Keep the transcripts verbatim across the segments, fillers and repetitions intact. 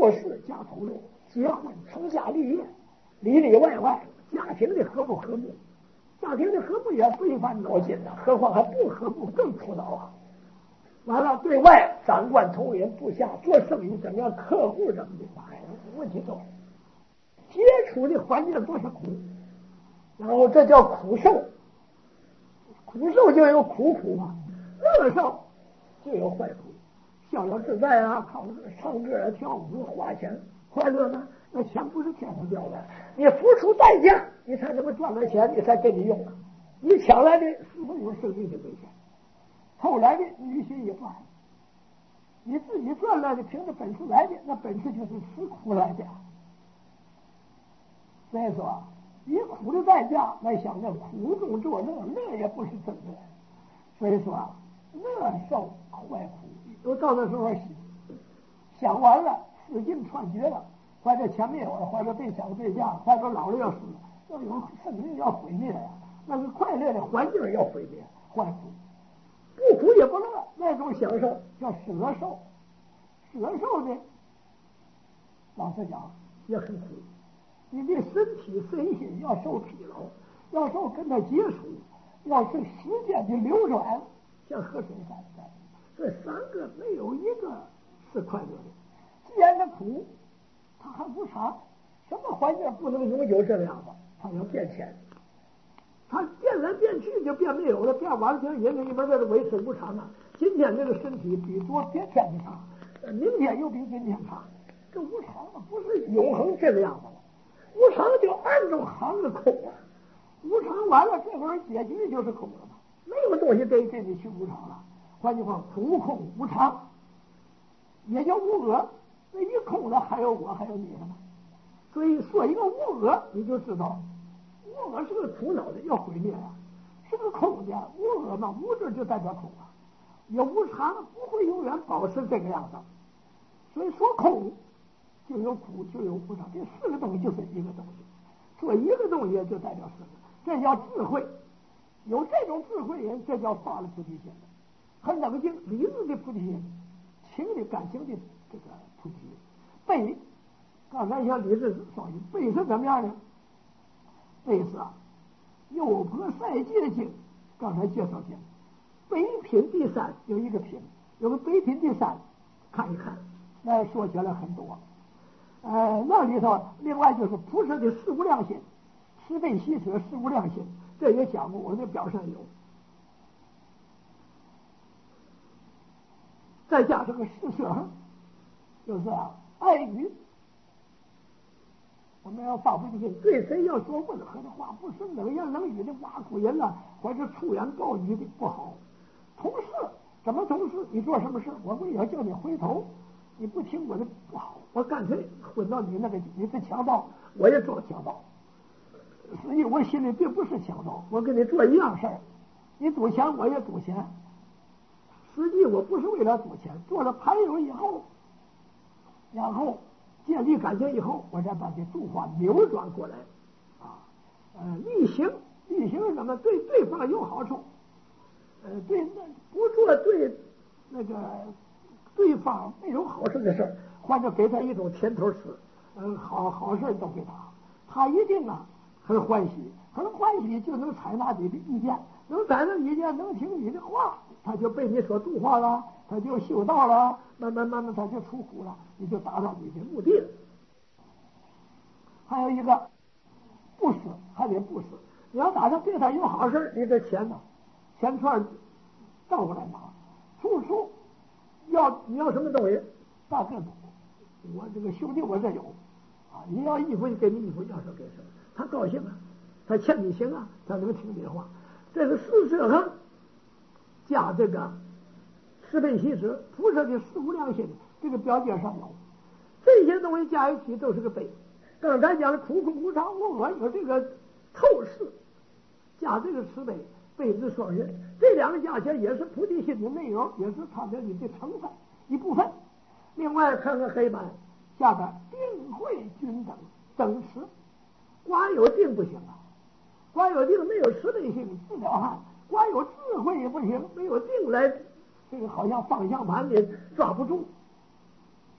做事加投入，结婚成家立业，里里外外家庭的和不和睦，家庭的和睦也费烦脑筋呐，何况还不和睦更苦恼啊。完了，对外长官同仁部下做生意怎么样，客户怎么的，哎呀，问题多，接触的环境多是苦，然后这叫苦受，苦受就有苦苦嘛，乐受就有坏苦，逍遥自在啊，靠唱歌啊、跳舞、花钱快乐呢，那钱不是天上掉的，你付出代价，你才能够赚到钱，你才给你用啊。你抢来的是不是有生命的危险？偷来的你心也赚，你自己赚来的凭着本事来的，那本事就是吃苦来的。所以说，以苦的代价来想着苦中作乐，乐也不是真乐。所以说，乐受坏苦，都到那时候想完了，使劲穿绝了，或者钱没有了，或者被小对象，或者老了要死了，要有生命要毁灭呀，那个快乐的环境要毁灭，坏苦。不苦也不乐，那种享受叫舍受。舍受呢，老实讲也很苦，你的身体身心要受疲劳，要受跟他接触，要是时间的流转，像河水般的，这三个没有一个是快乐的。既然它苦，它还无常，什么环境不能永久这个样子？它要变迁。它变来变去就变没有了，变完了像人一般在这维持无常啊。今天这个身体比昨天天的长，明天又比今天长，这无常啊，不是永恒这个样子了。无常就按着行的空啊，无常完了，这会儿解决就是空了嘛，没有东西给给你去无常了。换句话，苦空无常，也叫无我。那一空了，还有我，还有你了嘛。所以说一个无我，你就知道。无我是个苦恼的，要毁灭啊，是个空的。无我嘛，无字就代表空啊，也无常，不会永远保持这个样子。所以说空就有苦，就有无常，这四个东西就是一个东西。说一个东西就代表四个，这叫智慧。有这种智慧人，这叫发了菩提心，很冷静理智的菩提心，情的感情的这个菩提心。悲，刚才像理智说的，悲是怎么样呢？悲是啊，右婆塞戒经，刚才介绍经，悲品第三有一个品，有个悲品第三，看一看，那说起来很多。呃，那里头另外就是菩萨的四无量心，慈悲喜舍四无量心，这也讲过，我这表上有。再加上个四摄，就是啊，爱语。我们要发菩提心，对谁要说温和的话，不是冷言冷语的挖苦人了，或者粗言暴语的不好。同事怎么同事？你做什么事，我为了叫你回头，你不听我的不好，我干脆混到你那个你是强盗，我也做强盗。实际我心里并不是强盗，我跟你做一样事儿，你赌钱我也赌钱。实际我不是为了赌钱，做了牌友以后，然后建立感情以后，我再把这度化扭转过来，啊，呃，力行，力行是什么？对对方有好处，呃，对那不做对那个对方没有好处的事儿，或者给他一种甜头吃，嗯、呃，好好事都给他，他一定啊很欢喜，很欢喜就能采纳你的意见，能采纳意见，能听你的话，他就被你所度化了，他就修道了，慢慢慢慢他就出苦了，你就达到你的目的了。还有一个布施，还得布施。你要打算对他有好事，你这钱呢，钱串倒过来拿，处处要你要什么东西，大个子，我这个兄弟我这有啊，你要衣服就给你衣服，要什么给什么，他高兴啊，他欠你行啊，他能听你的话。这个四摄行加这个慈悲喜舍，菩萨的四无量心，这个表界上有这些东西加一起都是个悲。刚才讲的苦空无常无我，有这个透视，加这个慈悲，悲之双运，这两个加起来也是菩提心的内容，也是它的你的成分一部分。另外看看黑板下边定慧均等等持，光有定不行啊，光有定没有慈悲心治了汉，光有智慧也不行，没有定来这个好像方向盘也抓不住。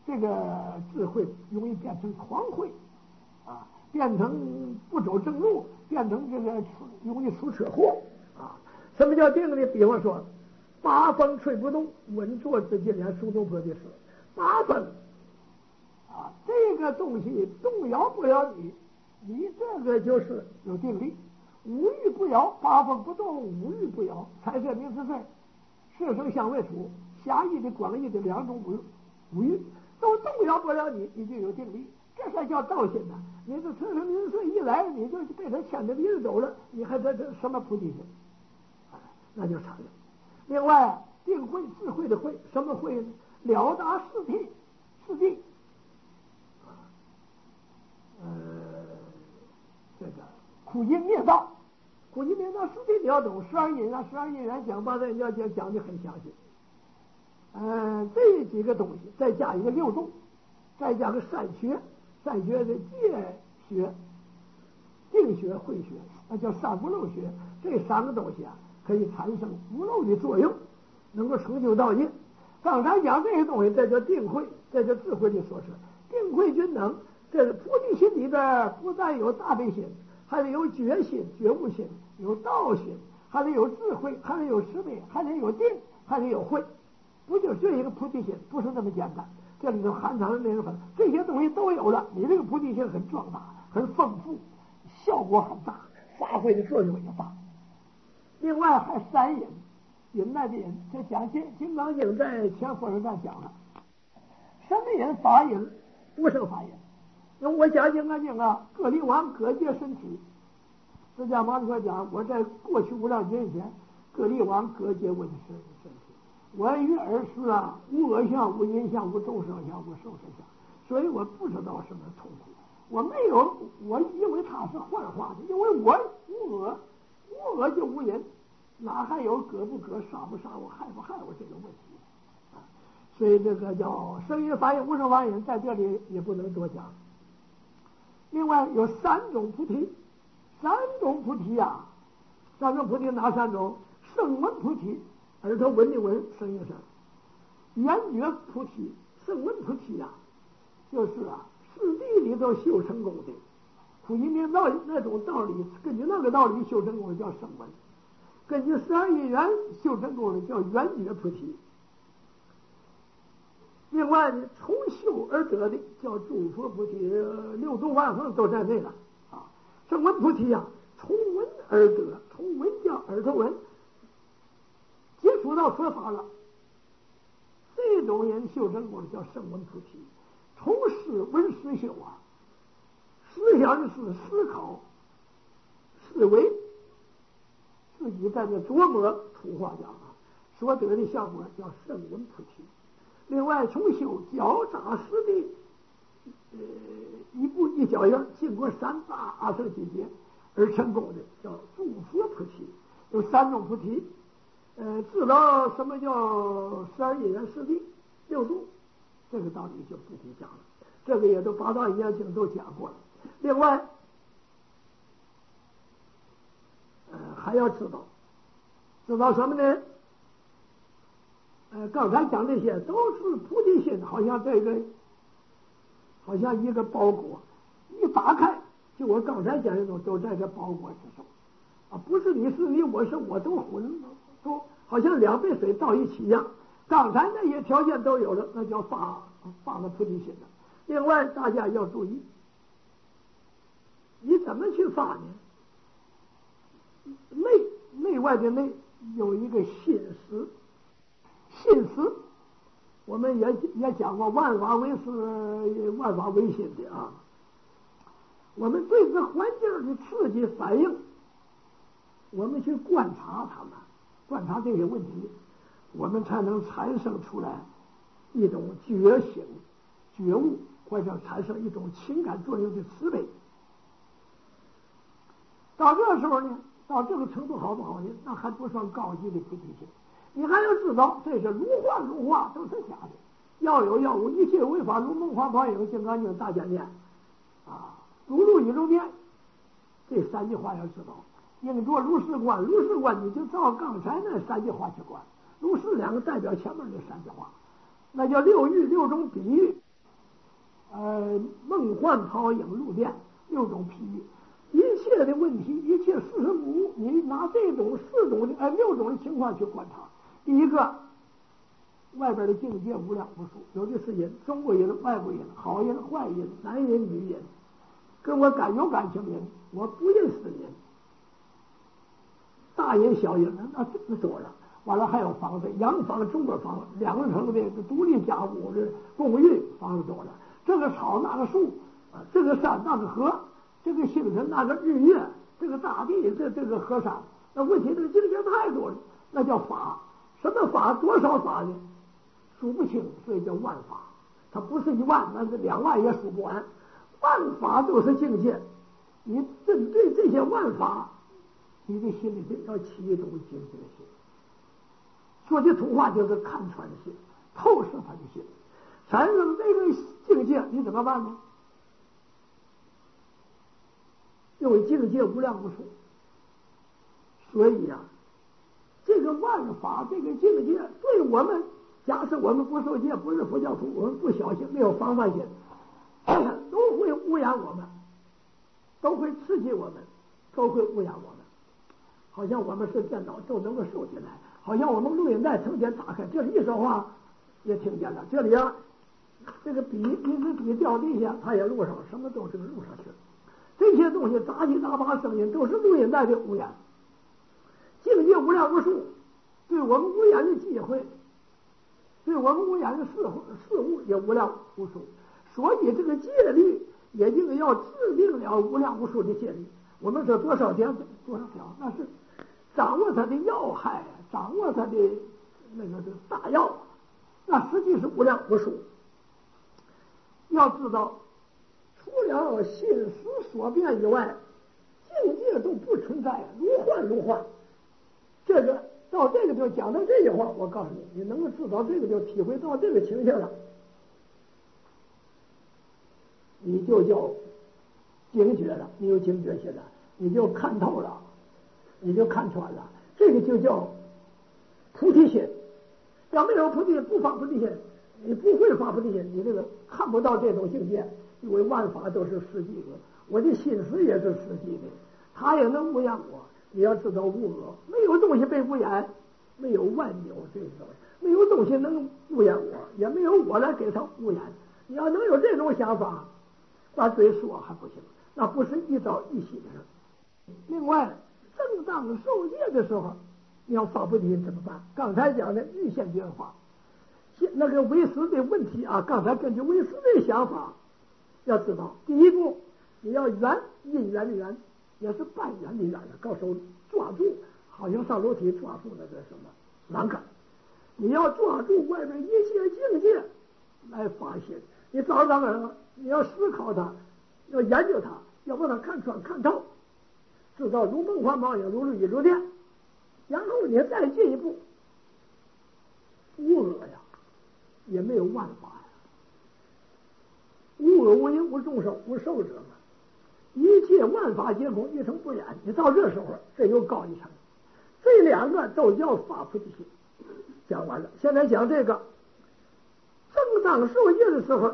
这个智慧容易变成狂慧啊，变成不走正路，变成这个容易出车祸啊。什么叫定呢？比方说，八风吹不动，稳坐之际连苏东坡的诗，八风啊，这个东西动摇不了你，你这个就是有定力。五欲不摇，八风不动，五欲不摇，财色名食睡，色声香味触，狭义的广义的两种五五欲都动摇不了你，你就有定力，这才叫道心呢。你这色声名食睡一来，你就被他牵着鼻子走了，你还这这什么菩提心？那就惨了。另外，定慧智慧的慧，什么慧呢？了达事谛，事谛啊，呃，这个苦因灭道，苦因灭道事谛你要懂。十二因啊，十二因缘讲八在要讲讲的很详细。嗯、呃，这几个东西再加一个六度，再加个善学，善学的戒学、定学、慧学，那叫三不漏学。这三个东西啊，可以产生无漏的作用，能够成就道业。刚才讲这些东西，这叫定慧，这叫智慧的所持。定慧均能，这是菩提心里边不但有大悲心，还得有觉心、觉悟心，有道心，还得有智慧，还得有慈悲，还得有定，还得有慧。不就这一个菩提心，不是那么简单。这里头含藏的内容很，这些东西都有了，你这个菩提心很壮大，很丰富，效果很大，发挥的作用也大。另外还三引，引来的引，这讲金金刚经在前佛上讲了，什么引？法引，无生法引。那我讲金刚经啊，各地王各界身体，释迦牟尼佛讲，我在过去无量劫以前，各地王各界我的身身体，我于尔时啊，无恶相，无淫相，无众生相，无受生相，所以我不知道什么痛苦，我没有，我因为它是幻化的，因为我无恶。无恶就无淫，哪还有割不割、杀不杀我、害不害我这个问题啊？所以这个叫声音法引、无声法引，在这里也不能多讲。另外有三种菩提，三种菩提啊，三种菩提哪三种？声闻菩提，耳朵闻的闻，声音声；缘觉菩提，声闻菩提啊，就是啊，四谛里头修成功的。苦因灭道那种道理，根据那个道理修成功的叫声闻，根据十二因缘修成功的叫缘觉菩提。另外呢，从修而得的叫诸佛菩提，六度万行都在内了啊。声闻菩提啊，从闻而得，从闻叫耳朵闻，接触到佛法了，这种人修成功的叫声闻菩提。从思闻思修啊。思想的是思考、思维，自己在这琢磨，土话讲啊，所得的效果叫声闻菩提。另外，从修脚扎实地，呃，一步一脚印，经过三大阿僧祇劫而成功的，叫诸佛菩提。有三种菩提，呃，知道什么叫十二因缘四谛六度，这个道理就不必讲了，这个也都八大业经都讲过了。另外，呃，还要知道，知道什么呢？呃，刚才讲这些都是菩提心，好像这个，好像一个包裹，一打开，就我刚才讲的种都在这包裹之中，啊，不是你是你，我是我，都混，都好像两杯水倒一起一样。刚才那些条件都有了，那叫发发了菩提心了。另外，大家要注意。你怎么去发呢？内内外的内有一个心思，心思我们也也讲过，万法唯识，万法唯心的啊。我们对这环境的刺激反应，我们去观察它们，观察这些问题，我们才能产生出来一种觉醒、觉悟，或者产生一种情感作用的慈悲。到这时候呢，到这个程度好不好呢？那还不算高级的菩提心。你还要知道，这是如幻如化，都是假的。要有要无，一切违法如梦幻泡影，金刚经大讲念啊，如露亦如电。这三句话要知道，应着如是观，如是观你就照刚才那三句话去观。如是两个代表前面那三句话，那叫六欲六种比喻。 呃，梦幻泡影露电六种譬喻，一切的问题，一切事物，你拿这种四种的呃六种的情况去观察。第一个，外边的境界无量无数，有的是人，中国人、外国人，好人、坏人，男人、女人，跟我感有感情的人，我不认识的人，大人、小人，那这么多了。完了还有房子，洋房、中国房，两层的独立家屋的公寓，房子多了。这个草那个树，啊，这个山那个河，这个星辰那个日月，这个大地，这这个河山，那问题这个境界太多了，那叫法。什么法？多少法呢？数不清，所以叫万法。它不是一万，那是两万也数不完。万法都是境界，你针对这些万法，你的心里边要起一种警觉心。说句土话，就是看穿的心，透视他的心，产生这个境界，你怎么办呢？因为境界无量无数，所以呀、啊，这个万法，这个境界，对我们，假设我们不受戒，不是佛教徒，我们不小心，没有防范心，都会污染我们，都会刺激我们，都会污染我们。好像我们是电脑都能够收进来，好像我们录音带成天打开，这里一说话也听见了，这里啊，这个笔一支笔掉地下，它也录上，什么都是录上去了。这些东西杂七杂八声音都是录音带的污染，境界无量无数，对我们污染的机会，对我们污染的事事物也无量无数，所以这个戒律也应该要制定了无量无数的戒律。我们说多少条多少条，那是掌握它的要害，掌握它的那个这个大要，那实际是无量无数。要知道，除了心思所变以外，境界都不存在，如幻如幻。这个到这个地方讲到这句话，我告诉你，你能够知道这个就体会到这个情形了，你就叫警觉了，你有警觉性了，你就看透了，你就看穿了，这个就叫菩提心。要没有菩提心，不发菩提心，你不会发菩提心，你这个看不到这种境界，因为万法都是实际的，我的心思也是实际的，他也能污染我。你要知道无我，没有东西被污染，没有万有这个，没有东西能污染我，也没有我来给他污染。你要能有这种想法，把嘴说还不行，那不是一朝一夕的事。另外，正当受戒的时候，你要发菩提心怎么办？刚才讲的预先变化，那个为师的问题啊，刚才根据为师的想法，要知道第一步，你要圆因缘的缘，也是半圆的圆了，高手抓住，好像上楼梯抓住那个什么栏杆，你要抓住外面一切境界来发现。你找到了，你要思考它，要研究它，要把它看穿看透，知道如梦幻泡影，如露亦如电。然后你再进一步，无我呀，也没有万法呀，无我无因无众生无寿者嘛，一切万法皆空，一尘不染。你到这时候，这又高一层，这两个都叫发菩提心。讲完了，现在讲这个。正当受戒的时候，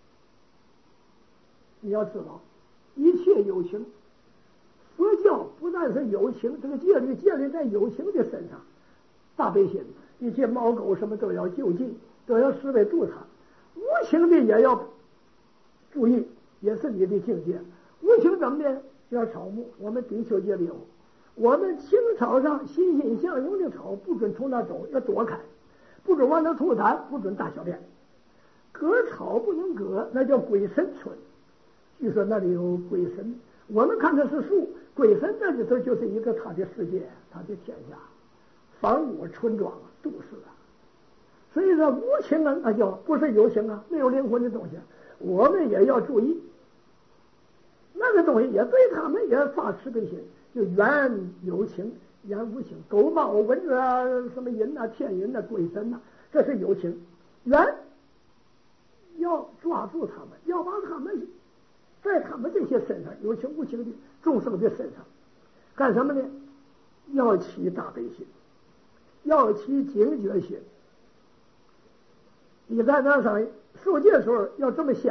你要知道，一切有情，佛教不但是有情，这个戒律建立在有情的身上，大悲心，一切猫狗什么都要救济，都要视为助他。无情的也要注意，也是你的境界。无情怎么呢？要草木，我们比丘戒里有，我们青草上欣欣向荣的草，不准从那走，要躲开，不准往那吐痰，不准大小便。割草不能割，那叫鬼神村。据说那里有鬼神，我们看的是树，鬼神那里头就是一个他的世界，他的天下，房屋村庄都是啊。所以说无情啊，那叫不是有情啊，没有灵魂的东西，我们也要注意。那个东西也对他们也发慈悲心，就缘有情，缘无情。狗猫蚊子啊，什么人啊，天人啊，鬼神啊，这是有情缘。要抓住他们，要把他们在他们这些身上有情无情的众生的身上干什么呢？要起大悲心，要起警觉心。你在那上受戒的时候要这么想，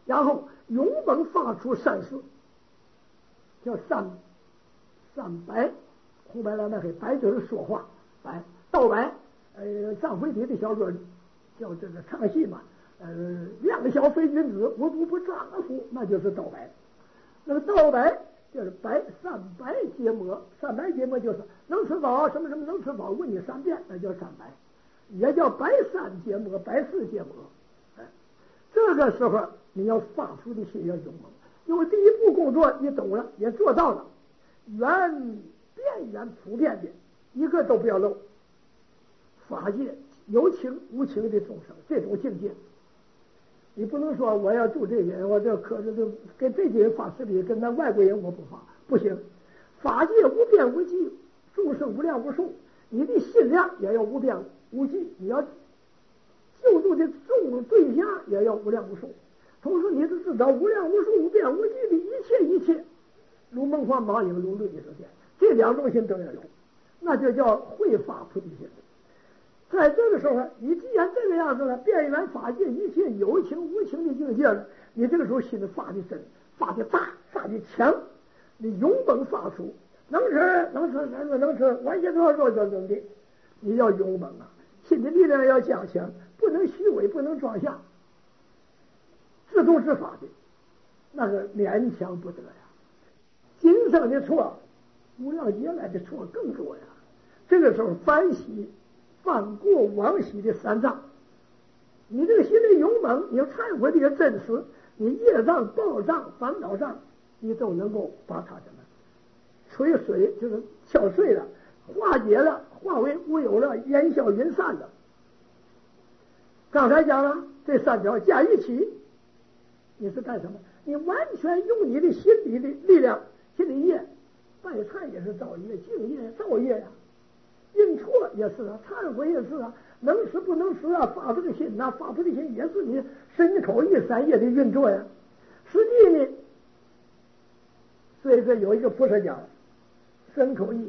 然后永猛发出善事，叫善善白，红白蓝白黑，白就是说话，白道白，呃，张飞里的小说叫这个唱戏嘛，呃，两小非君子，无不不丈夫，那就是道白。那个道白就是白善白结魔，善白结魔就是能吃饱什么什么能吃饱，问你三遍，那叫善白，也叫白善结魔，白事结魔。哎，这个时候你要发出的心要勇猛，因为第一步工作你懂了，也做到了，原边缘普遍的一个都不要漏。法界有情无情的众生，这种境界，你不能说我要度这些人，我这可是就跟这些人发誓比，跟那外国人我不发，不行。法界无边无际，众生无量无数，你的心量也要无边无际，你要救助的众对象也要无量无数。同时，你是知道无量无数、无边无际的一切一切，如梦幻茫影，如露亦是天，这两种心都要有，那就叫慧法菩提心。在这个时候，你既然这个样子了，遍圆法界一切有情无情的境界了，你这个时候心发的深，发的大，发的强，你勇猛发出，能吃能吃能吃能吃，完全做做做做的，你要勇猛啊，心的力量要加强，不能虚伪，不能装下，自动自发的，那个勉强不得呀。今生的错，无量劫来的错更多呀。这个时候反省犯过往昔的三障，你这个心里勇猛，你忏悔的真实，你业障、报障、烦恼障，你都能够把它什么吹水，就是敲碎了，化解了，化为无有了，烟消云散了。刚才讲了，这三条加一起，你是干什么？你完全用你的心理的力量，心理业，拜忏也是造业，敬业造业呀、啊。认错也是啊，忏悔也是啊，能吃不能吃啊，发这个心呐、啊，发菩提心也是你身口意三业的运作呀。实际呢，所以说有一个菩萨讲，身口意，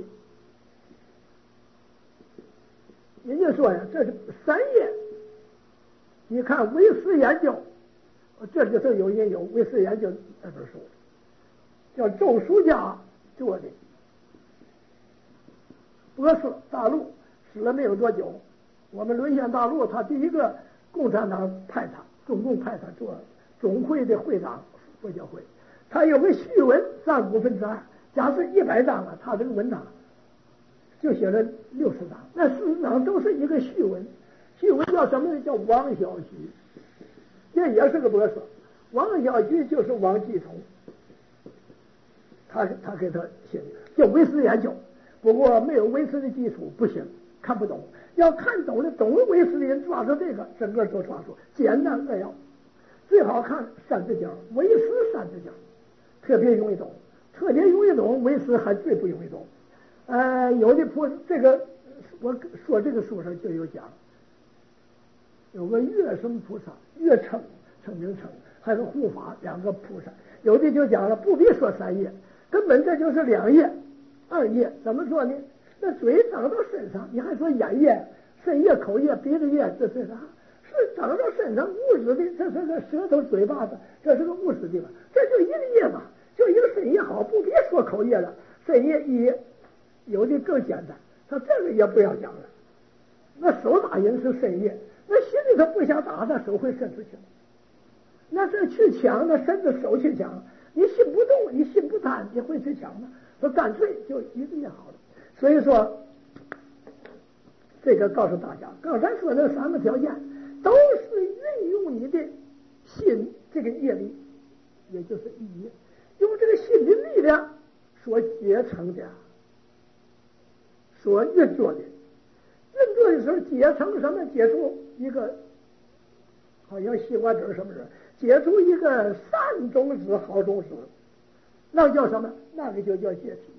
人家说呀，这是三业。你看唯识研究，这就是有也有唯识研究那本书，叫周书家做的。博士大陆死了没有多久，我们沦陷大陆，他第一个共产党派他，中共派他做总会的会长，佛教会。他有个序文占五分之二，假设一百章啊，他这个文章就写了六十章，那事实上都是一个序文。序文叫什么呢？叫王小徐，这也是个博士。王小徐就是王继崇，他他给他写的叫唯识研究。不过没有唯识的基础不行，看不懂。要看懂的，懂唯识的人抓住这个，整个都抓住，简单扼要。最好看三字经，唯识三字经，特别容易懂，特别容易懂。唯识还最不容易懂。呃，有的菩这个我说这个书上就有讲，有个月什么菩萨，月称称名称，还有护法两个菩萨。有的就讲了，不必说三业，根本这就是两业。二业怎么说呢？那嘴长到身上，你还说眼业、身业、口业、鼻子业，这是啥？是长到身上物质的，这是个舌头、嘴巴子，这是个物质的嘛？这就一个业嘛，就一个身业好，不必说口业了。身业一，有的更简单，他这个也不要讲了。那手打人是身业，那心里头不想打，那手会伸出去。那这去抢，那伸着手去抢，你心不动，你心不贪，你会去抢吗？说干脆就一个也好了。所以说这个告诉大家，刚才说那三个条件都是运用你的心这个业力，也就是意，用这个心的力量所结成的，所运作的。运作的时候结成什么？结出一个好像西瓜籽什么人，结出一个善种子、好种子，那叫什么？那个就叫解体。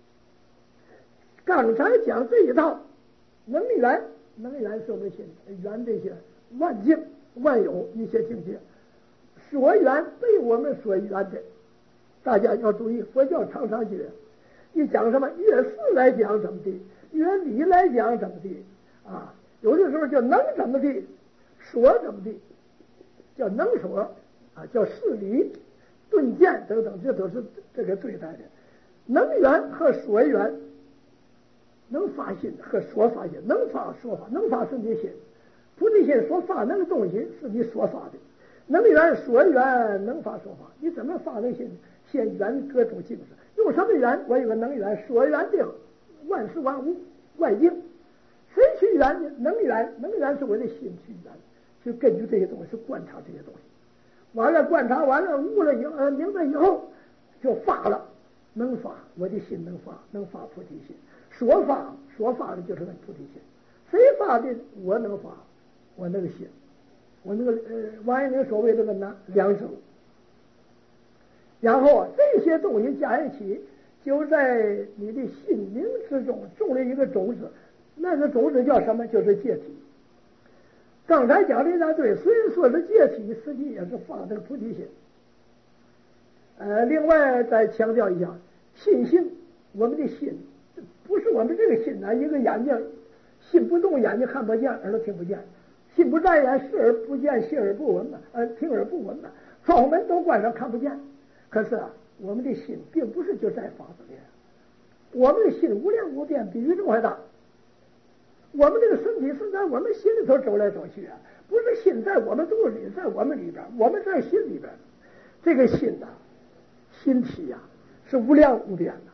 刚才讲这一套能源，能源是我们心源这些万境万有一些境界所缘被我们所缘的，大家要注意。佛教常常讲，一讲什么越事来讲怎么地，越理来讲怎么地啊？有的时候就能怎么地，说怎么地，叫能说， 啊，叫事理、顿见等等，这都是这个对待的。能源和所缘，能发心和所发心，能发说法，能发是你心，菩提心所发那个东西是你所发的。能缘所缘，能发说法，你怎么发那心？现缘各种境识，用什么缘？我有个能缘，所缘定，万事万物外境，谁去缘呢？能缘，能缘是我的心去缘，就根据这些东西观察这些东西，完了观察完了悟了以后，呃，明白以后就发了，能发，我的心能发，能发菩提心。所发所发的就是那菩提心，谁发的？我能发，我那个心，我那个呃，王阳明所谓这个呢良知。然后这些东西加一起，就在你的心灵之中种了一个种子，那个种子叫什么？就是戒体。刚才讲的那对，虽然说是戒体，实际也是发这个菩提心。呃，另外再强调一下，心性，我们的心不是我们这个心啊，一个眼睛心不动，眼睛看不见，耳朵听不见，心不在焉，视而不见，心而不闻嘛，呃，听而不闻嘛，窗户门都关上看不见。可是啊，我们的心并不是就在法子里，我们的心无量无边，比宇宙还大。我们这个身体是在我们心里头走来走去啊，不是心在我们肚子里，在我们里边，我们在心里边。这个心呐、啊，心体呀、啊，是无量无边的。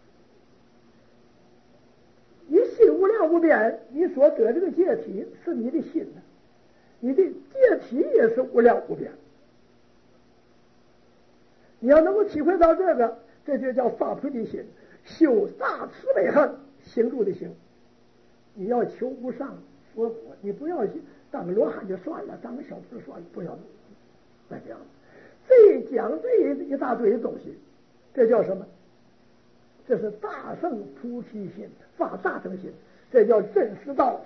你心无量无边，你所得这个戒体是你的心呢，你的戒体也是无量无边。你要能够体会到这个，这就叫发菩提心，修大慈悲恨行住的行。你要求无上佛果，你不要当个罗汉就算了，当个小徒算了，不要再这样。这讲这一大堆的东西，这叫什么？这是大乘菩提心，发大乘心，这叫真实道。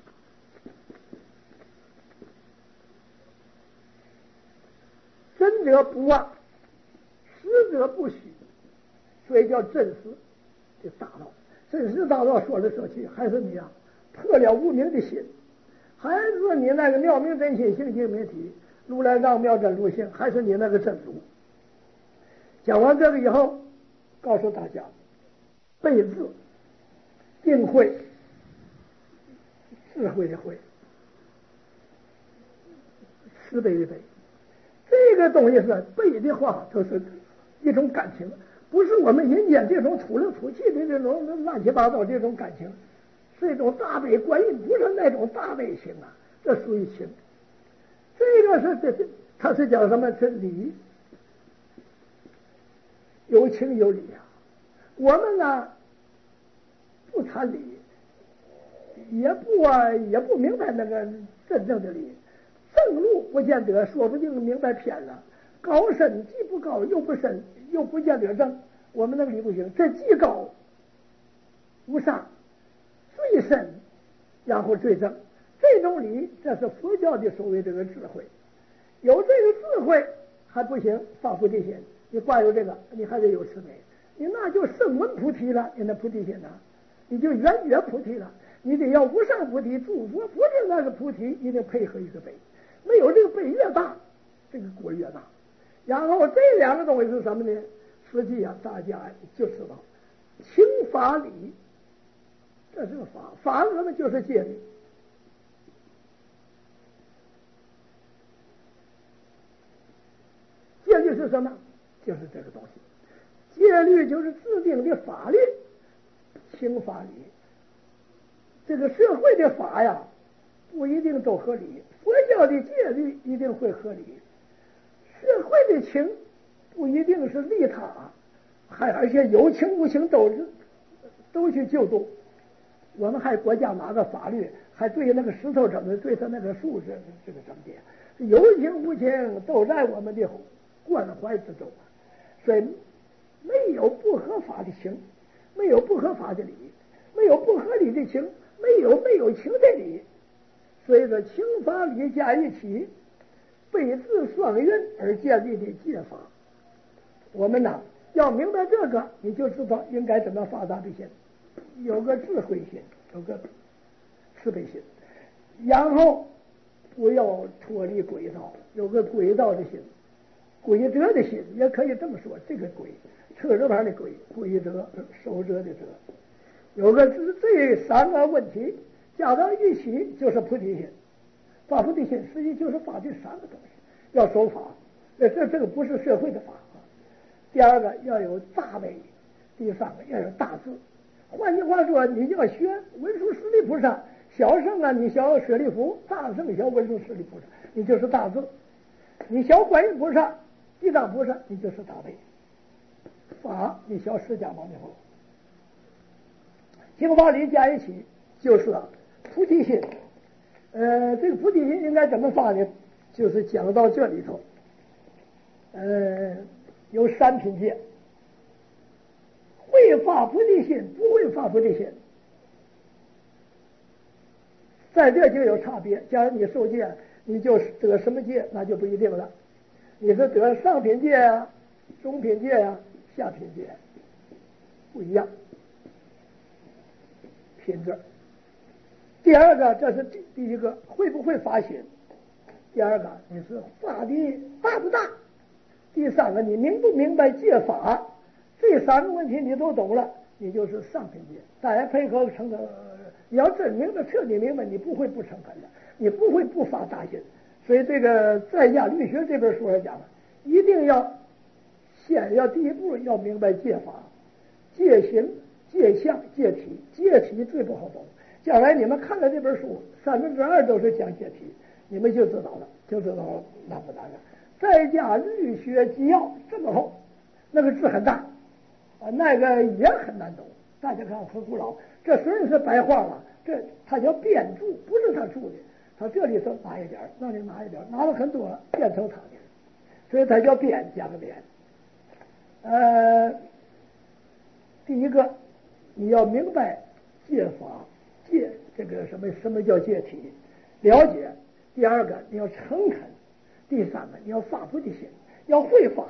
真者不妄，实者不虚，所以叫真实的大道。真实大道说来说去，还是你啊，破了无明的心，还是你那个妙明真心性净明体，如来藏妙真如性，还是你那个真如。讲完这个以后，告诉大家，悲字定慧，智慧的慧，慈悲的悲。这个东西是悲的话，就是一种感情，不是我们人间这种吐来吐气的这种乱七八糟这种感情，是一种大悲观音菩萨那种大悲情啊，这属于情。这个是这它是讲什么？是理，有情有理啊。我们呢不谈理，也不啊也不明白那个真正的理。正路不见得，说不定明白偏了。高深既不高又不深，又不见得正。我们那个理不行，这既高无上，最深，然后最正。这种理，这是佛教的所谓这个智慧。有这个智慧还不行，发菩提心，你挂有这个，你还得有慈悲，你那就声闻菩提了，你那菩提心呢，你就圆觉菩提了。你得要无上菩提，诸佛不是那个菩提，一定配合一个悲。没有这个悲越大，这个果越大。然后这两个东西是什么呢？实际上大家就知道，情法理，这是个法，法什么？就是戒律。戒律是什么？就是这个东西。戒律就是制定的法律，情法理。这个社会的法呀，不一定都合理。佛教的戒律一定会合理，社会的情不一定是利他，还而且有情无情都都去救度。我们还国家哪个法律还对那个石头怎么对他那个树是这个怎么的？有情无情都在我们的关怀之中，所以没有不合法的情，没有不合法的理，没有不合理的情，没有没有情的理。所以说情法理加一起，悲智双运而建立的戒法。我们呢要明白这个，你就知道应该怎么发大悲心，有个智慧心，有个慈悲心，然后不要脱离轨道，有个轨道的心。 归德的心，也可以这么说，这个归车字旁的归，归德守则的德，有个这三个问题加到一起就是菩提心。发菩提心实际就是发这三个东西，要守法，这这个不是社会的法。第二个要有大悲，第三个要有大智。换句话说，你要学文殊师利菩萨，小圣啊你学舍利弗，大圣学文殊师利菩萨，你就是大智；你学观音菩萨、地藏菩萨，你就是大悲。法你学释迦牟尼佛，经法理加一起就是菩提心。呃，这个菩提心应该怎么发呢？就是讲到这里头，呃，有三品戒。会发菩提心，不会发菩提心，在这就有差别。假如你受戒，你就得什么戒，那就不一定了。你是得上品戒啊、中品戒啊、下品戒，不一样。品质。第二个，这是第第一个，会不会发心？第二个，你是发的大不大？第三个，你明不明白戒法？这三个问题你都懂了，你就是上品戒。大家配合成个，你要真明白彻底明白，你不会不诚恳的，你不会不发大心。所以这个在家律学这本书上讲，一定要先要第一步要明白戒法、戒行、戒相、戒体。戒体最不好懂，将来你们看了这本书，三分之二都是讲戒体，你们就知道了，就知道难不难了。在家律学纪要这么厚，那个字很大。啊，那个也很难懂，大家看很古老。这虽然是白话了，这它叫编注，不是他注的。他这里头拿一点，那里拿一点，拿了很多，变成他的，所以它叫编，加个编。呃，第一个你要明白戒法、戒这个什么什么叫戒体，了解。第二个你要诚恳，第三个你要发菩提心，要会发。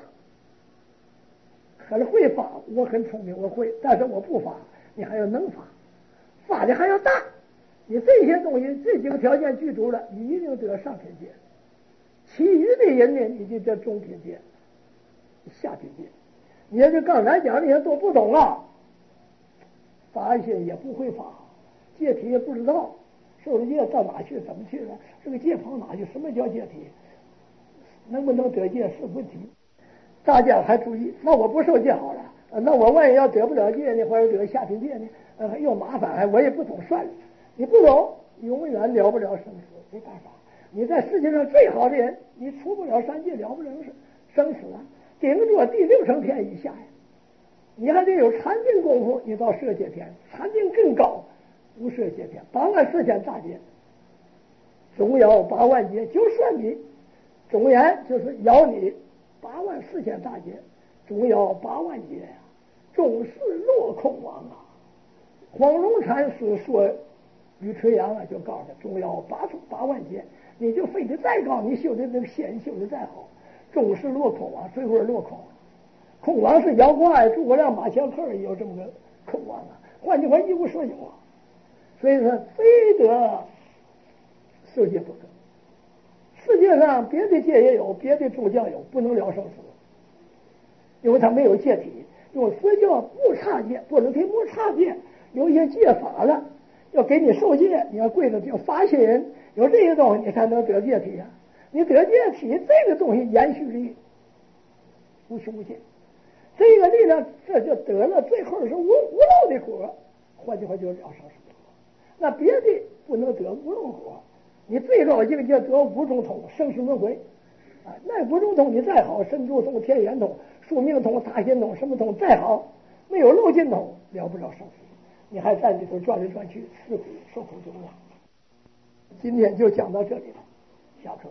很会发，我很聪明，我会，但是我不发，你还要能发，发的还要大。你这些东西这几个条件具足了，你一定得上品戒。其余的人呢，你就得中品戒、下品戒。你要是刚才讲那些都不懂了，发一些也不会发，戒体也不知道，受了戒到哪去，怎么去了，这个戒跑哪去？什么叫戒体？能不能得戒是问题。大家还注意，那我不受戒好了，呃、那我万一要得不了戒呢，或者得下品戒呢，呃，又麻烦，还我也不懂，算了。你不懂，永远了不了生死，没办法。你在世界上最好的人，你出不了三界，了不了生死啊，顶多第六层天以下呀。你还得有禅定功夫，你到色界天，禅定更高，无色界天，八万四千大劫，总要八万劫，就算你总言就是咬你。八万四千大劫，总要八万劫呀！终是落空王啊！黄龙禅师说，吕垂阳啊，就告诉他，总要八八万劫，你就飞得再高，你修的那个仙修的再好，终是落空王，最后落空。空王是妖怪，诸葛亮、马前客也有这么个空王啊。换句话，一无所有啊。所以说，非得受戒不可。世界上别的界也有，别的宗教有，不能了生死，因为他没有戒体。因为佛教不差戒，不能提不差戒，有一些戒法了，要给你受戒，你要跪着叫发心，有这些东西你才能得戒体啊。你得戒体这个东西延续力无穷无尽，这个力量这就得了，最后是无无漏的果，换句话就是了生死。那别的不能得无漏果。你最高境界得五种通，生死轮回啊！那五种通你再好，神足通、天眼通、宿命通、大心通，什么通再好，没有漏尽通，了不了生死。你还在里头转来转去，吃苦受苦中了。今天就讲到这里了，下课。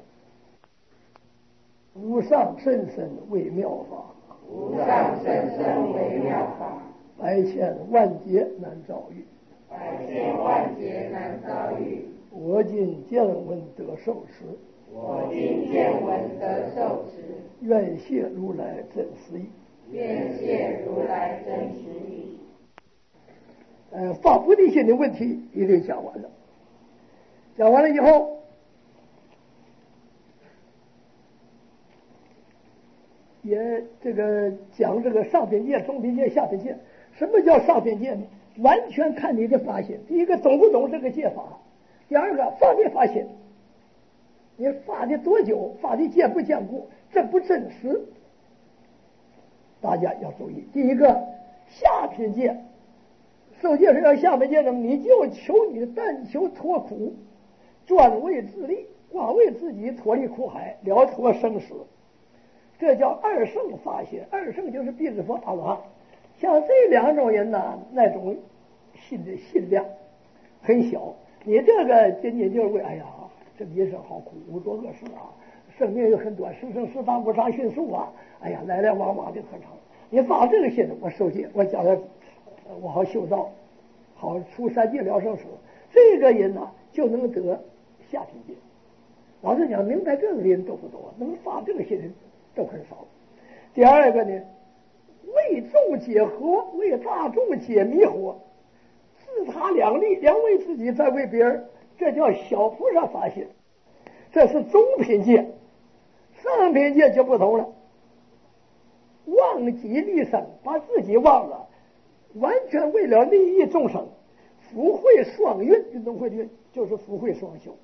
无上甚深微妙法， 无上甚深微妙法， 百千万劫难遭遇， 百千万劫难遭遇。 我今见闻得受持， 我今见闻得受持， 愿谢如来真实义， 愿谢如来真实义。 呃，发菩提心的问题已经讲完了，讲完了以后， 也这个讲这个上品界、中品界、下品界。什么叫上品界呢？完全看你的发心。第一个，懂不懂这个戒法；第二个，发没发心。你发的多久，发的坚不坚固，真不真实，大家要注意。第一个，下品界，受戒是要下品界什么？你就求你但求脱苦，专为自利，光为自己脱离苦海，了脱生死。这叫二圣发心。二圣就是辟支佛、阿罗汉。像这两种人呢，那种心的心量很小。你这个仅仅就是为哎呀，这一生好苦，无作恶事啊，生命又很短，生生世大无常迅速啊，哎呀，来来往往的很长。你发这个心，我受戒，我将来我好修道，好出三界了生死，这个人呢就能得下品界。老实讲，明白这个人都不多，能发这个心人都很少。第二个呢，为众解惑，为大众解迷惑，自他两利，两为自己，再为别人，这叫小菩萨发心。这是中品界。上品界就不同了，忘己利生，把自己忘了，完全为了利益众生。福慧双运，运动会的就是福慧双修，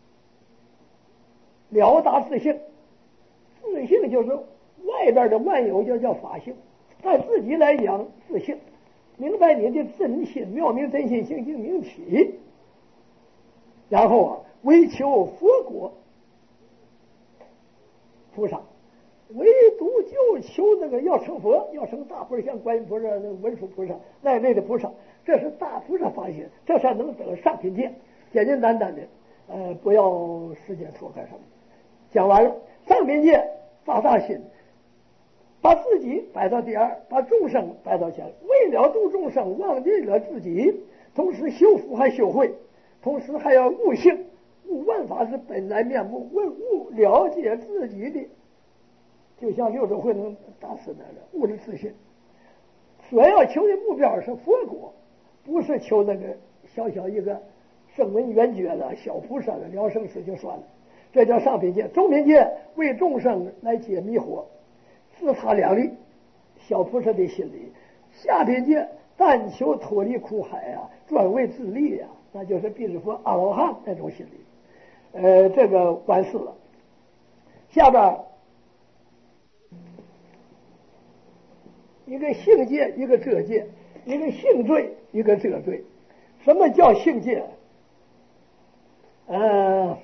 了达自性。自性就是外边的万有，就叫法性。但自己来讲，自性，明白你的真心，妙明真心性净明体。然后啊，为求佛果，菩萨唯独就求那个要成佛，要成大菩萨，像观音菩萨、那个文殊菩萨那类的菩萨，这是大菩萨发心，这才能得上品界。简简单单的，呃，不要时间说干什么。讲完了，上品界发大心，把自己摆到第二，把众生摆到前，为了度众生，忘记了自己，同时修福还修慧，同时还要悟性，悟万法是本来面目，问悟了解自己的，就像六祖慧能大师那个悟的自信。所要求的目标是佛果，不是求那个小小一个声闻缘觉的小菩萨的了生死就算了。这叫上品界。中品界为众生来解迷惑，自他两利，小菩萨的心理。下品界但求脱离苦海啊，专为自利啊，那就是辟支佛、阿罗汉那种心理。呃，这个完事了。下边一个性界，一个遮界，一个性罪，一个遮罪。什么叫性界？呃，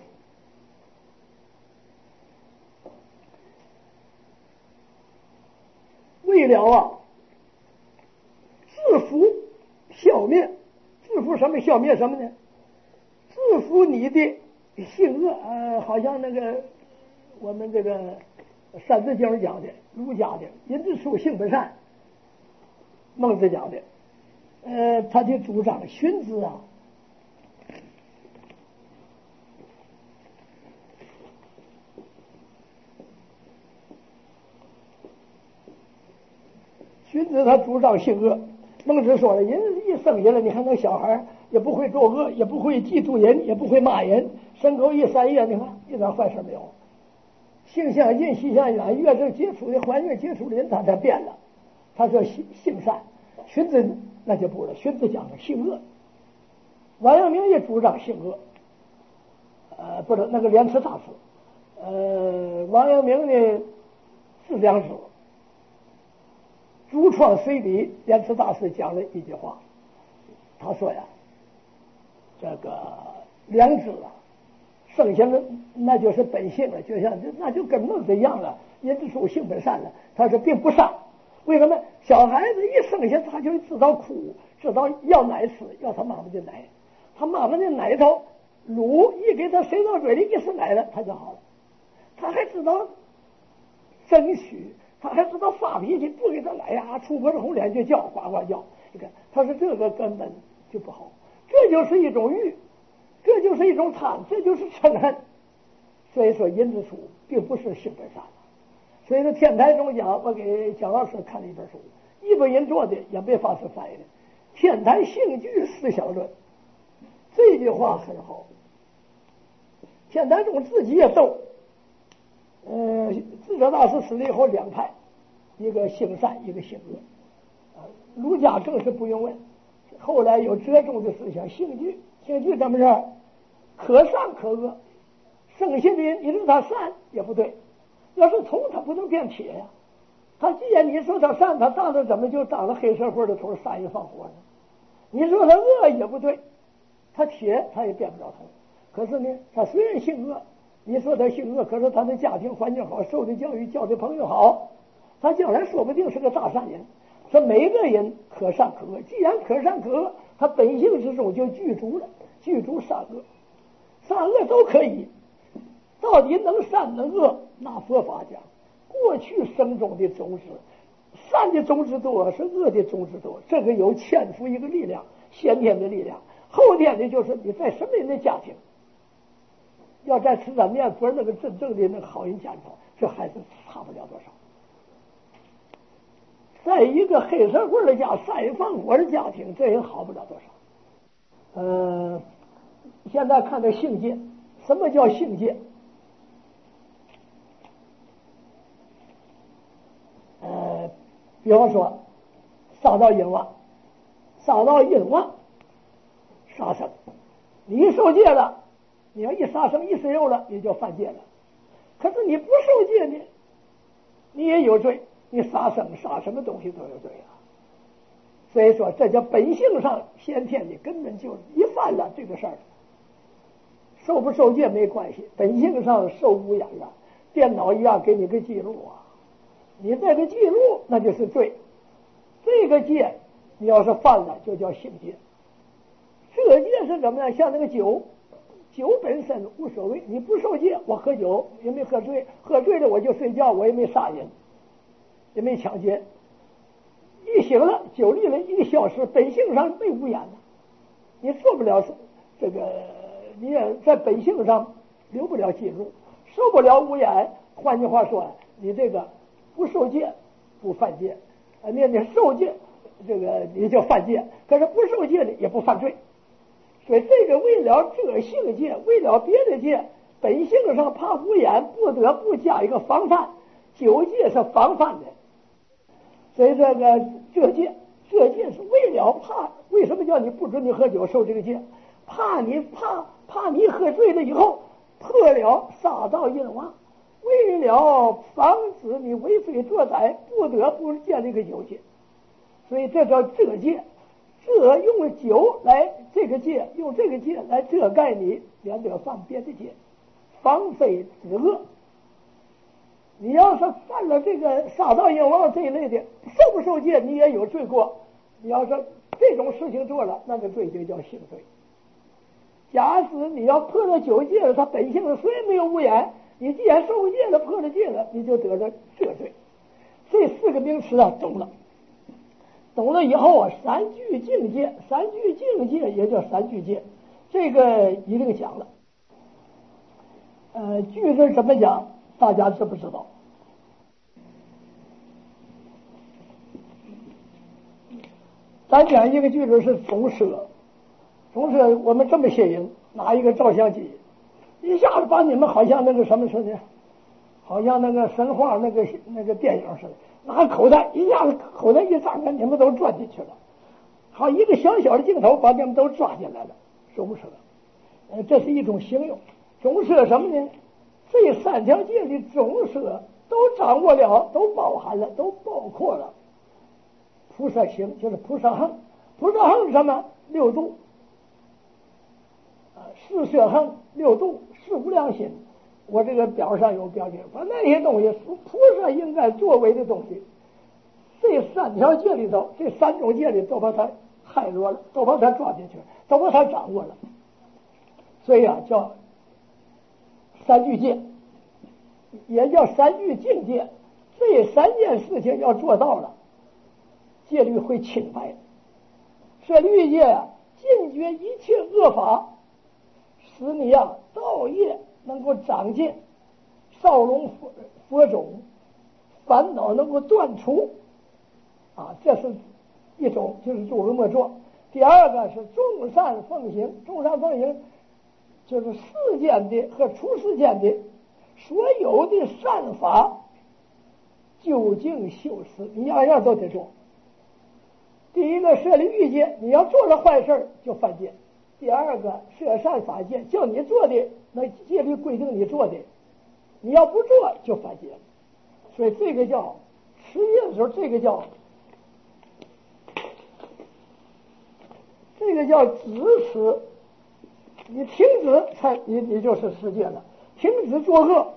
为了啊制服消灭，制服什么？消灭什么呢？制服你的性恶。呃，好像那个我们这个《三字经》讲的，儒家的人之初性本善，孟子讲的，呃，他的主张荀子啊，荀子他主张性恶。孟子说了，人一生下来，你看那小孩也不会作恶，也不会嫉妒人，也不会骂人，身高一三月，你看一点坏事没有。性相近，习相远，越是接触的环境，接触的人，他才变了。他说性性善，荀子那就不了，荀子讲的性恶。王阳明也主张性恶，呃，不是那个莲池大师，呃，王阳明呢是良知。竹窗随笔，莲池大师讲了一句话，他说呀，这个良知啊，剩下的那就是本性了，就像那就跟孟子一样了，人之初性本善了。他说并不善，为什么？小孩子一生下他就知道哭，知道要奶吃，要他妈妈的奶，他妈妈的奶头乳一给他塞到嘴里，一吃奶了，他就好了。他还知道争取。他还知道发脾气，不给他来呀，出脖子红脸就叫，呱呱叫。你看，他说这个根本就不好，这就是一种欲，这就是一种贪，这就是嗔恨。所以说，人之初并不是性本善。所以说，天台中讲，我给蒋老师看了一本书，一个人做的，也没法子翻译的《天台性具思想论》。这句话很好。天台中自己也斗。呃，智者大师死了以后两派， 一个行善，一个行恶。啊，儒家更是不用问，后来有折中的思想，性具，性具怎么着？可善可恶，剩下的你说他善也不对，要是铜它不能变铁呀、啊。他既然你说他善，他当着怎么就当了黑社会的头，杀人放火呢？你说他恶也不对，他铁他也变不了铜。可是呢，他虽然性恶，你说他性恶，可是他的家庭环境好，受的教育，交的朋友好，他将来说不定是个大善人。说每个人可善可恶，既然可善可恶，他本性之中就具足了，具足善恶，善恶都可以。到底能善能恶，拿佛法讲，过去生中的种子，善的种子多，是恶的种子多，这个有潜伏一个力量，先天的力量。后天的就是你在什么人的家庭，要在吃点面粉那个真正的那个好人家里头，这还是差不了多少。在一个黑社会的家，杀人放火的家庭，这也好不了多少。嗯、呃，现在看这性戒，什么叫性戒？呃，比方说杀到淫妄，杀到淫妄，杀生，你一受戒了，你要一杀生一食肉了，你就犯戒了。可是你不受戒呢，你也有罪，你杀生杀什么东西都有罪啊。所以说，这叫本性上先天的，根本就一犯了这个事儿，受不受戒没关系，本性上受污染了，电脑一样给你个记录啊，你这个记录那就是罪，这个戒你要是犯了就叫性戒。这戒是怎么样？像那个酒，酒本身无所谓，你不受戒，我喝酒也没喝醉，喝醉了我就睡觉，我也没杀人，也没抢劫，一醒了酒力了一个小时，本性上被污染了，你做不了这个，你也在本性上留不了记录，受不了污染。换句话说，你这个不受戒不犯戒，啊，你你受戒这个你就犯戒，可是不受戒的也不犯罪。所以这个为了这性戒，为了别的戒，本性上怕污染，不得不加一个防范。酒戒是防范的，所以这个这戒，这戒是为了怕，为什么叫你不准你喝酒受这个戒？怕你怕怕你喝醉了以后破了杀盗淫妄，为了防止你为非作歹，不得不建立个酒戒，所以这叫遮戒。这用酒来这个戒，用这个戒来遮盖你，免得犯别的戒，防非止恶。你要是犯了这个杀盗淫妄这一类的，受不受戒你也有罪过。你要是这种事情做了，那个罪就叫性罪。假使你要破了酒戒了，他本性虽然没有污染，你既然受戒了，破了戒了，你就得了这罪。这四个名词啊，懂了。懂了以后啊，三聚境界，三聚境界也叫三聚戒，这个一定讲了。呃，句子怎么讲，大家知不知道？咱讲一个句子是总摄，总摄我们这么些人拿一个照相机，一下子把你们好像那个什么似的，好像那个神话那个那个电影似的。拿口袋一下子口袋一张开，你们都钻进去了。好，一个小小的镜头把你们都抓进来了，总摄。呃，这是一种形容。总摄什么呢？这三条戒的总摄都掌握了，都包含了，都包括了。菩萨行就是菩萨行，菩萨行是什么？六度。啊，四摄行六度，四无量心。我这个表上有标记，把那些东西菩萨应该作为的东西，这三条戒里头，这三种戒里都把它海落了，都把它抓进去，都把它掌握了。所以啊，叫三聚戒，也叫三聚境界。这三件事情要做到了，戒律会清白。这律戒啊，禁绝一切恶法，使你啊道业能够长进，少龙佛佛种，烦恼能够断除啊，这是一种，就是诸恶莫作。第二个是众善奉行，众善奉行就是世间的和出世间的所有的善法究竟修持，你样样都得做。第一个设立欲界，你要做了坏事就犯戒；第二个设善法界，叫你做的那戒律规定你做的，你要不做就犯戒了。所以这个叫持戒的时候，这个叫这个叫止持。你停止才你你就是持戒了，停止作恶，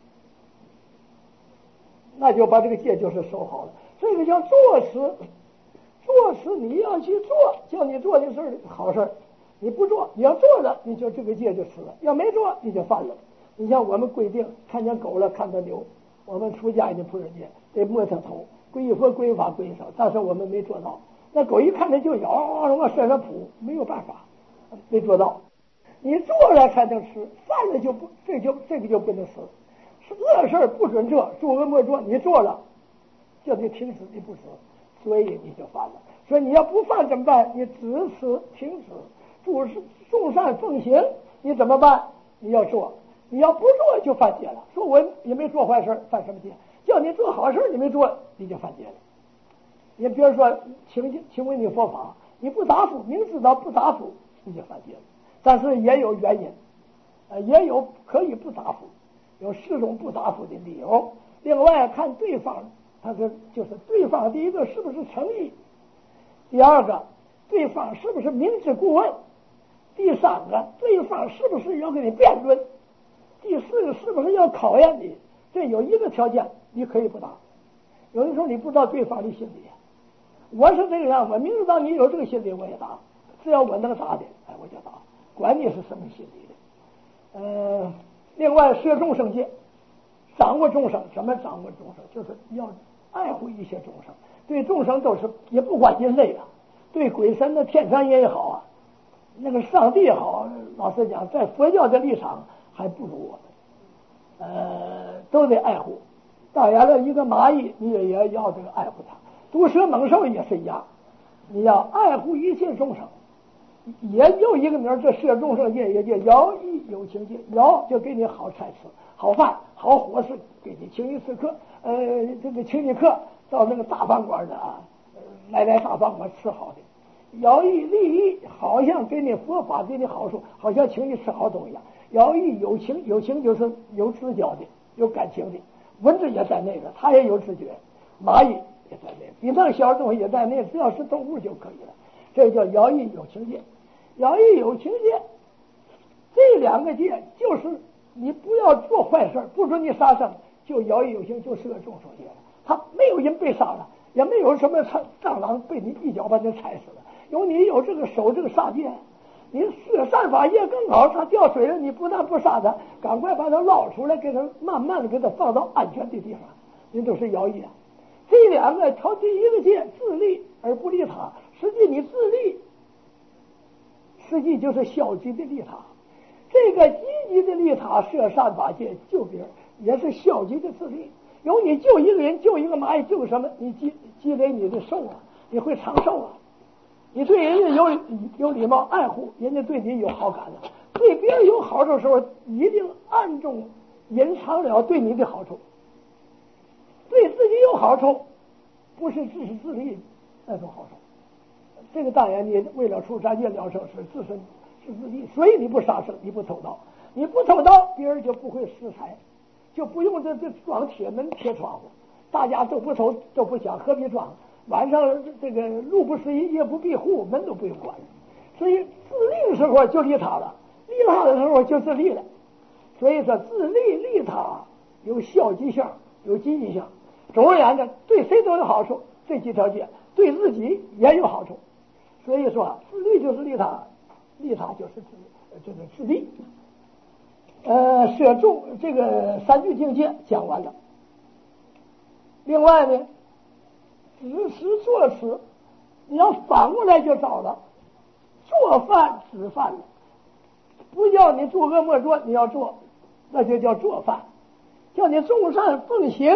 那就把这个戒就是守好了。这个叫做持，做持你要去做，叫你做的事儿好事儿，你不做，你要做了，你就这个戒就持了；要没做，你就犯了。你像我们规定，看见狗了，看到牛，我们出家人仆人家得摸它头，归佛归法归手，但是我们没做到。那狗一看它就咬，往身上扑，没有办法，没做到。你做了才能吃，犯了就不，这就这个就不能吃。是恶事不准做，作恶莫作。你做了，叫你停止，你不吃，所以你就犯了。所以你要不犯怎么办？你只吃停止，诸众善奉行，你怎么办？你要做，你要不做就犯戒了。说我也没做坏事，犯什么戒？叫你做好事你没做，你就犯戒了。你比如说，请请问你佛法，你不答复，明知道不答复，你就犯戒了。但是也有原因，呃，也有可以不答复，有四种不答复的理由。另外看对方，他说就是对方第一个是不是诚意，第二个对方是不是明知故问，第三个对方是不是要跟你辩论，第四个是不是要考验你。这有一个条件你可以不答，有的时候你不知道对方的心理，我是这个样，我明知道你有这个心理我也答，只要我能答的，哎，我就答。管你是什么心理的，呃，另外摄众生戒，掌握众生，怎么掌握众生？就是要爱护一些众生，对众生都是也不管人类啊，对鬼神的天上也好啊，那个上帝也好，老实讲，在佛教的立场还不如我们，呃，都得爱护。当然了，一个蚂蚁你也也要这个爱护它，毒蛇猛兽也是一样，你要爱护一切众生。也有一个名，这摄众生戒也叫徭役有情戒，徭就给你好菜吃、好饭、好伙食，给你请你吃客，呃，这个请你客到那个大饭馆的啊，来来大饭馆吃好的。徭役利益，好像给你佛法给你好处，好像请你吃好东西一样。徭役有情，有情就是有知觉的，有感情的，蚊子也在内的，它也有知觉，蚂蚁也在内，比那小东西也在内，只要是动物就可以了。这叫徭役有情戒。徭役有情戒，这两个戒就是你不要做坏事，不准你杀生，就徭役有情，就是个众生戒了。他没有人被杀了，也没有什么蟑螂被你一脚把你踩死了，有你有这个守这个杀戒，你设善法戒更好。他掉水了，你不但不杀他，赶快把他捞出来，给他慢慢的给他放到安全的地方，你都是徭役啊。这两个朝第一个戒自利而不利他，实际你自利，实际就是消极的利他。这个积极的利他设善法戒救别人，也是消极的自利。有你救一个人，救一个蚂蚁，救什么？你积积累你的寿啊，你会长寿啊。你对人家有有礼貌爱护，人家对你有好感的。对别人有好处的时候，一定暗中隐藏了对你的好处。对自己有好处，不是自私自利那种好处。这个当然，你为了出三界了生死，自身是自利，所以你不杀生，你不偷盗，你不偷盗，别人就不会私财，就不用这这装铁门铁窗户，大家都不偷都不想，何必装？晚上这个路不拾遗，夜不闭户，门都不用关。所以自利的时候就利他了，利他的时候就自利了。所以说自利利他有消极性，有积极性。总而言之，对谁都有好处，这几条戒对自己也有好处。所以说自利就是利他，利他就是自这个自利。呃，摄众这个三句境界讲完了。另外呢，止食坐持，你要反过来就找了，做饭止饭了，不叫你作恶莫作，你要做，那就叫做饭；叫你众善奉行，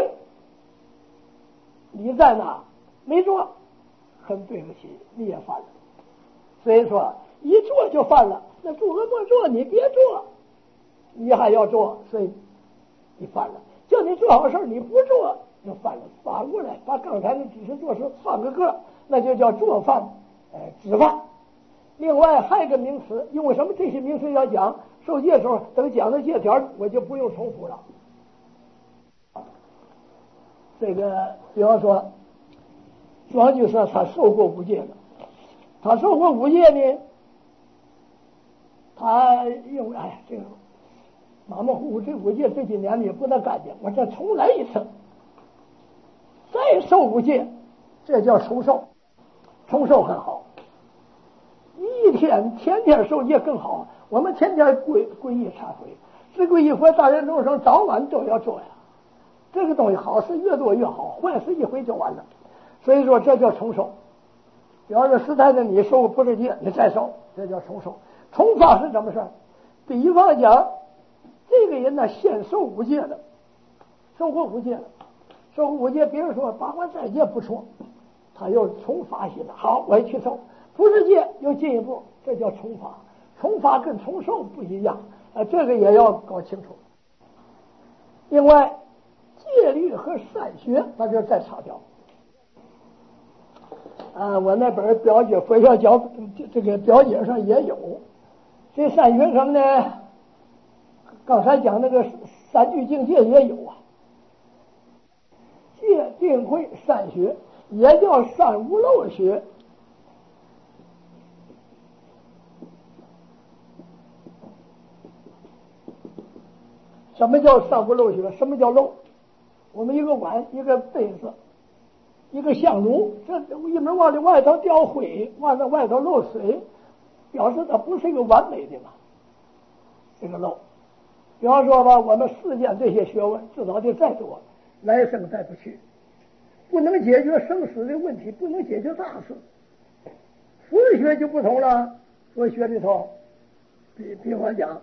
你在哪没做，很对不起，你也犯了。所以说一做就犯了，那作恶莫作你别做，你还要做，所以你犯了。叫你做好事你不做， 就反了，反过来把刚才的只是做事放个个，那就叫做饭，呃，指饭。另外还有一个名词，因为什么这些名词要讲受戒的时候，等讲到戒条，我就不用重复了。这个比方说，庄就说他受过五戒的，他受过五戒呢，他因为哎呀这个马马虎虎这五戒这几年也不大干净，我再重来一次，再受五戒，这叫重受，重受很好。一天天天受戒更好，我们天天皈皈依忏悔，这皈依佛大人众生早晚都要做呀。这个东西好事越多越好，坏事一回就完了。所以说这叫重受。比方说实在的你受个不是戒，你再受，这叫重受。重发是怎么事？比方讲，这个人呢先受五戒的，受过五戒的，受过五戒，别人说八关斋戒不错，他又重发心了，好，我也去受。不是戒又进一步，这叫重发。重发跟重受不一样，啊，这个也要搞清楚。另外，戒律和善学，那就再强调。啊，我那本表姐佛教教这个表姐上也有。这善学什么呢？刚才讲那个三聚境界也有啊。戒定慧善学，也叫三无漏学。什么叫三无漏学？什么叫漏？我们一个碗，一个杯子，一个香炉，这一门往里外头掉灰，往那外头漏水，表示它不是一个完美的嘛，这个漏。比方说吧，我们世间这些学问知道的再多，来生再不去，不能解决生死的问题，不能解决大事。佛学就不同了，佛学里头，比比方讲。